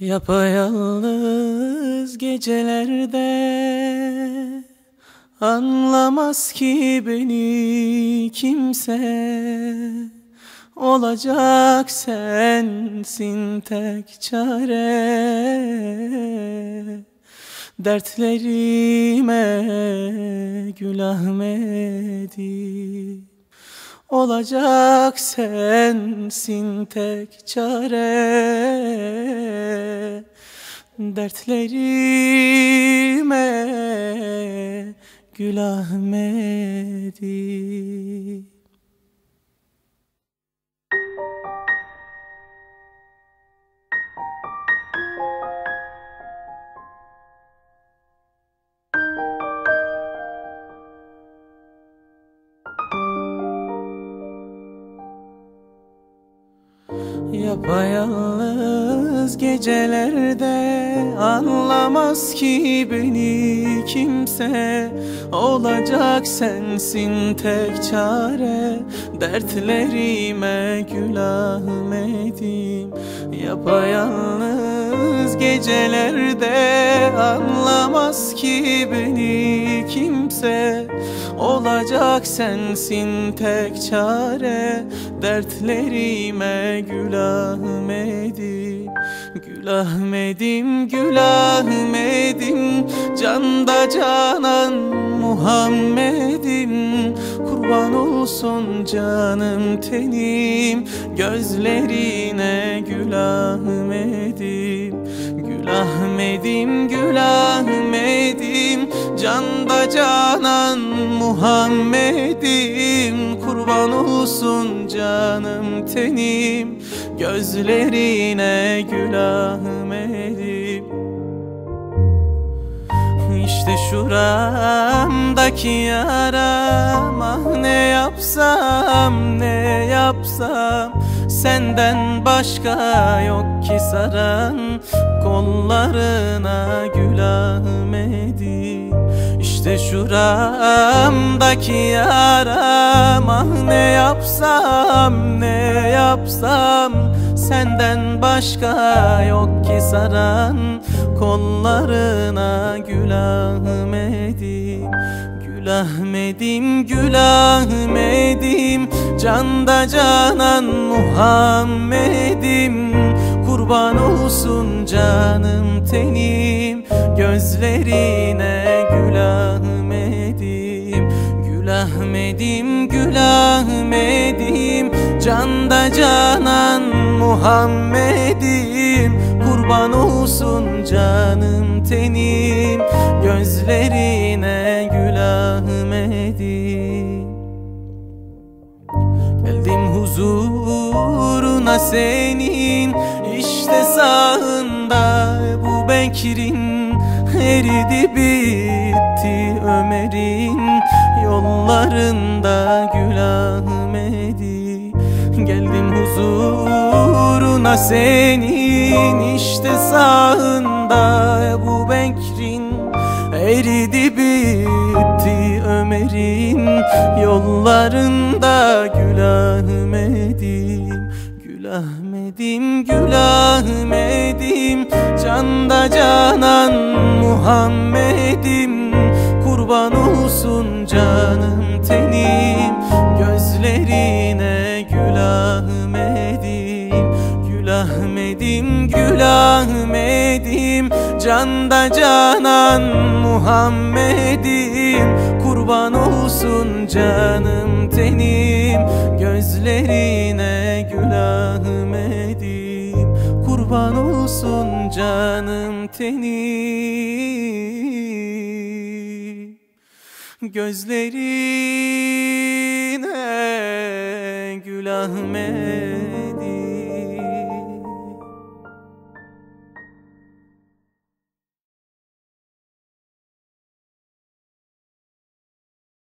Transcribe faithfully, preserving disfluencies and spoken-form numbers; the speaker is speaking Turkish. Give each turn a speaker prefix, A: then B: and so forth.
A: Yapayalnız gecelerde anlamaz ki beni kimse. Olacak sensin tek çare. Dertlerime Gül Ahmet'im, olacak sensin tek çare. Dertlerime Gül Ahmet'im. Yapayalnız gecelerde anlamaz ki beni kimse. Olacak sensin tek çare. Dertlerime Gül Ahmet'im. Yapayalnız gecelerde anlamaz ki beni kimse. Olacak sensin tek çare. Dertlerime Gül Ahmet'im. Gül Ahmet'im, Gül Ahmet'im, canda canan Muhammed'im. Kurban olsun canım tenim gözlerine Gül Ahmet'im. Gül Ahmet'im, Gül Ahmet'im, canda canan Muhammed'im. Kurban olsun canım tenim gözlerine Gül Ahmet'im. İşte şuramdaki yaram, ah ne yapsam ne yapsam. Senden başka yok ki saran kollarına Gül Ahmet'im. İşte şuramdaki yaram, ah ne yapsam ne yapsam. Senden başka yok ki saran kollarına Gül Ahmet'im. Gül Ahmet'im, Gül Ahmet'im, canda canan Muhammed'im. Kurban olsun canım tenim gözlerine Gül Ahmet'im. Gül Ahmet'im, Gül Ahmet'im, canda canan Muhammed'im. Kurban olsun canım tenim gözlerine Gül Ahmet'im. Geldim huzuruna senin, işte sağında Ebu Bekir'in. Eridi bitti Ömer'in yollarında Gül Ahmet'im. Geldim huzuruna senin, işte sağında Ebu Bekir'in. Eridi bitti Ömer'in yollarında Gül Ahmet'im. Gül Ahmet'im, Gül Ahmet'im, canda canan Muhammed'im. Kurban olsun canım tenim gözlerine Gül Ahmet'im. Gül Ahmet'im, Gül Ahmet'im, canda canan Muhammed'im. Kurban olsun canım tenim gözlerine Gül Ahmet'im. Kurban olsun canım tenim gözlerine Gül Ahmet'im.